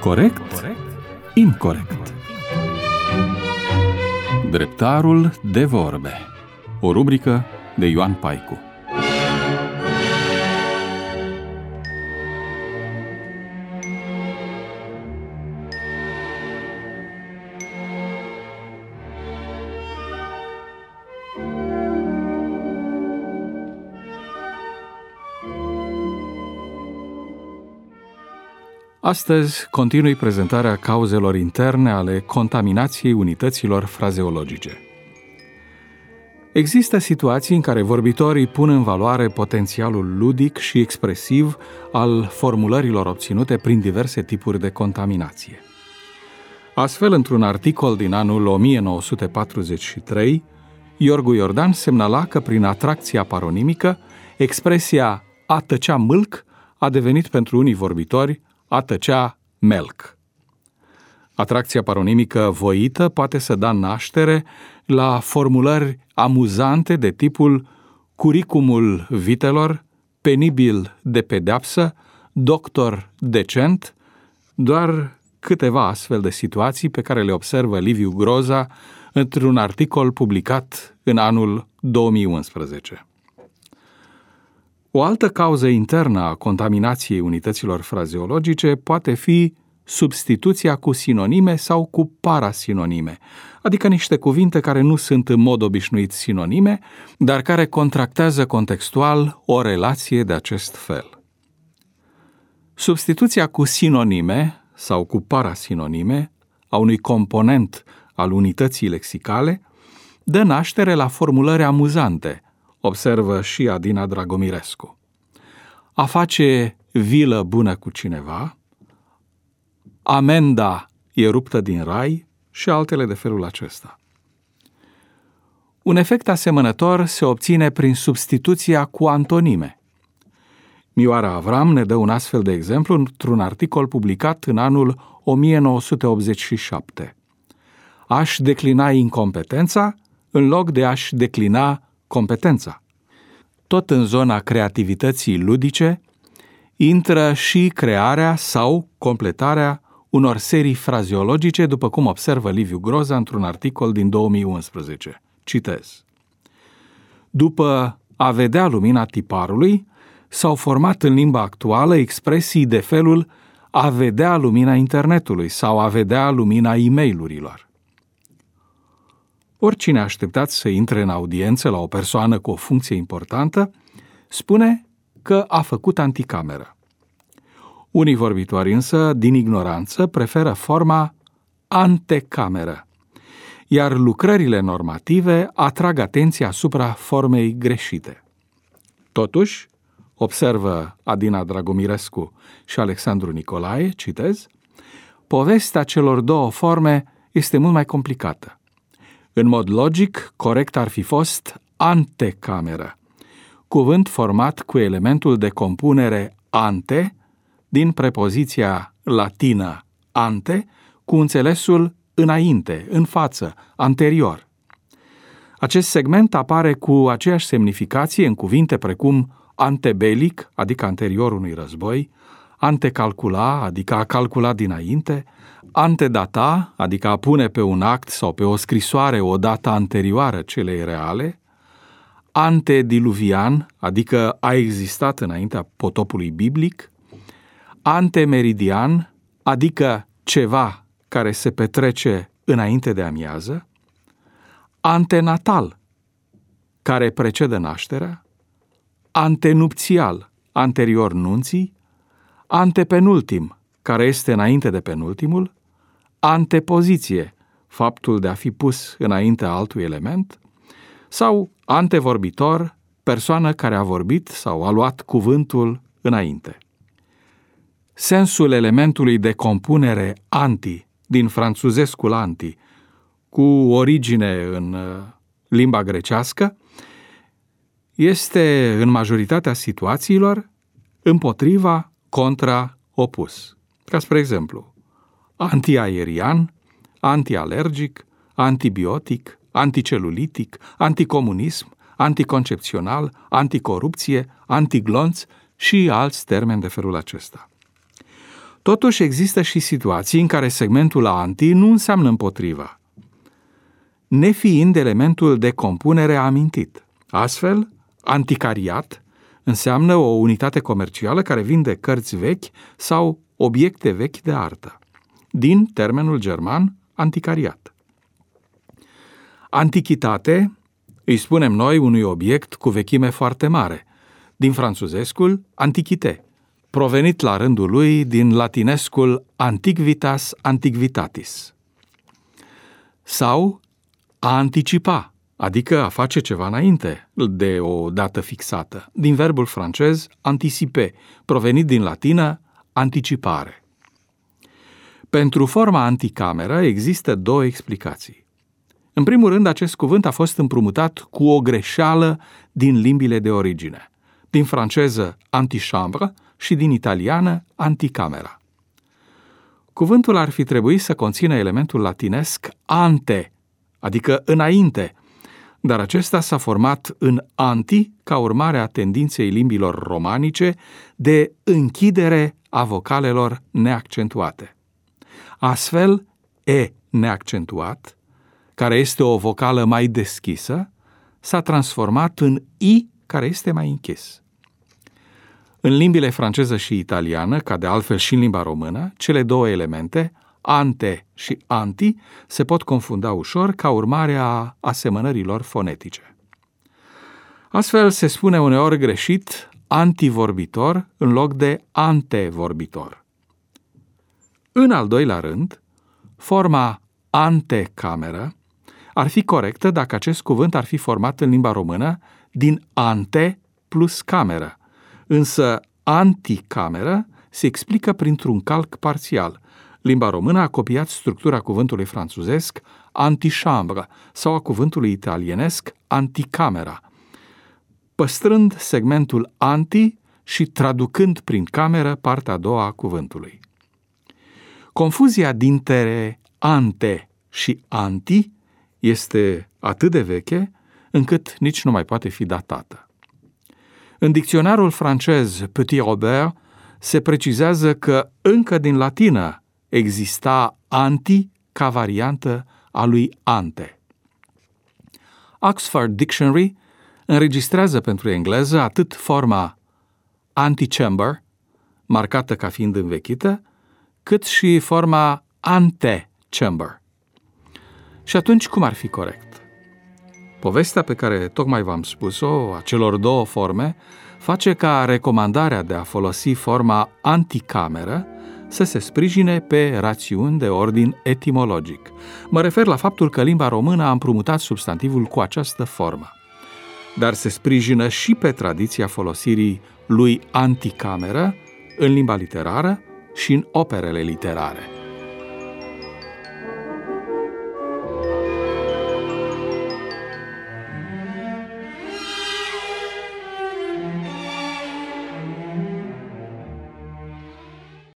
Corect? Incorect. Dreptarul de vorbe. O rubrică de Ioan Paicu. Astăzi continui prezentarea cauzelor interne ale contaminației unităților frazeologice. Există situații în care vorbitorii pun în valoare potențialul ludic și expresiv al formulărilor obținute prin diverse tipuri de contaminație. Astfel, într-un articol din anul 1943, Iorgu Iordan semnala că prin atracția paronimică, expresia a tăcea mâlc a devenit pentru unii vorbitori a tăcea melc. Atracția paronimică voită poate să dea naștere la formulări amuzante de tipul curicumul vitelor, penibil de pedeapsă, doctor decent, doar câteva astfel de situații pe care le observă Liviu Groza într-un articol publicat în anul 2011. O altă cauză internă a contaminației unităților frazeologice poate fi substituția cu sinonime sau cu parasinonime, adică niște cuvinte care nu sunt în mod obișnuit sinonime, dar care contractează contextual o relație de acest fel. Substituția cu sinonime sau cu parasinonime a unui component al unității lexicale dă naștere la formulări amuzante, observă și Adina Dragomirescu. A face vilă bună cu cineva, amenda e ruptă din rai și altele de felul acesta. Un efect asemănător se obține prin substituția cu antonime. Mioara Avram ne dă un astfel de exemplu într-un articol publicat în anul 1987. Aș declina incompetența în loc de aș declina competența. Tot în zona creativității ludice intră și crearea sau completarea unor serii frazeologice, după cum observă Liviu Groza într-un articol din 2011. Citez. După a vedea lumina tiparului, s-au format în limba actuală expresii de felul a vedea lumina internetului sau a vedea lumina e-mail-urilor. Oricine așteptat să intre în audiență la o persoană cu o funcție importantă, spune că a făcut anticameră. Unii vorbitori însă, din ignoranță, preferă forma antecameră, iar lucrările normative atrag atenția asupra formei greșite. Totuși, observă Adina Dragomirescu și Alexandru Nicolae, citez, povestea celor două forme este mult mai complicată. În mod logic, corect ar fi fost antecameră, cuvânt format cu elementul de compunere ante, din prepoziția latină ante, cu înțelesul înainte, în față, anterior. Acest segment apare cu aceeași semnificație în cuvinte precum antebelic, adică anterior unui război, antecalcula, adică a calcula dinainte, antedata, adică a pune pe un act sau pe o scrisoare o dată anterioară celei reale, antediluvian, adică a existat înaintea potopului biblic, antemeridian, adică ceva care se petrece înainte de amiază, antenatal, care precedă nașterea, antenupțial, anterior nunții, antepenultim, care este înainte de penultimul, antepoziție, faptul de a fi pus înaintea altui element, sau antevorbitor, persoană care a vorbit sau a luat cuvântul înainte. Sensul elementului de compunere anti, din franțuzescul anti, cu origine în limba grecească, este în majoritatea situațiilor împotriva, contra, opus. Ca spre exemplu, antiaerian, antialergic, antibiotic, anticelulitic, anticomunism, anticoncepțional, anticorupție, antiglonț și alți termeni de felul acesta. Totuși există și situații în care segmentul anti nu înseamnă împotriva, nefiind elementul de compunere amintit. Astfel, anticariat înseamnă o unitate comercială care vinde cărți vechi sau obiecte vechi de artă, din termenul german anticariat. Antichitate îi spunem noi unui obiect cu vechime foarte mare, din franțuzescul antichite, provenit la rândul lui din latinescul antiquitas antiquitatis. Sau a anticipa, adică a face ceva înainte de o dată fixată, din verbul francez anticiper, provenit din latină anticipare. Pentru forma anticameră există două explicații. În primul rând, acest cuvânt a fost împrumutat cu o greșeală din limbile de origine, din franceză antichambre și din italiană anticamera. Cuvântul ar fi trebuit să conțină elementul latinesc ante, adică înainte, dar acesta s-a format în anti ca urmare a tendinței limbilor romanice de închidere a vocalelor neaccentuate. Astfel, e neaccentuat, care este o vocală mai deschisă, s-a transformat în i care este mai închis. În limbile franceză și italiană, ca de altfel și în limba română, cele două elemente, ante și anti, se pot confunda ușor ca urmare a asemănărilor fonetice. Astfel se spune uneori greșit antivorbitor în loc de antevorbitor. În al doilea rând, forma antecameră ar fi corectă dacă acest cuvânt ar fi format în limba română din ante plus cameră, însă anticameră se explică printr-un calc parțial. Limba română a copiat structura cuvântului franțuzesc antichambre sau a cuvântului italienesc anticamera, păstrând segmentul anti și traducând prin cameră partea a doua a cuvântului. Confuzia dintre ante și anti este atât de veche încât nici nu mai poate fi datată. În dicționarul francez Petit Robert se precizează că încă din latină exista anti ca variantă a lui ante. Oxford Dictionary înregistrează pentru engleză atât forma antechamber, marcată ca fiind învechită, cât și forma antechamber. Și atunci cum ar fi corect? Povestea pe care tocmai v-am spus-o, a celor două forme, face ca recomandarea de a folosi forma anticameră să se sprijine pe rațiuni de ordin etimologic. Mă refer la faptul că limba română a împrumutat substantivul cu această formă, dar se sprijină și pe tradiția folosirii lui anticameră în limba literară și în operele literare.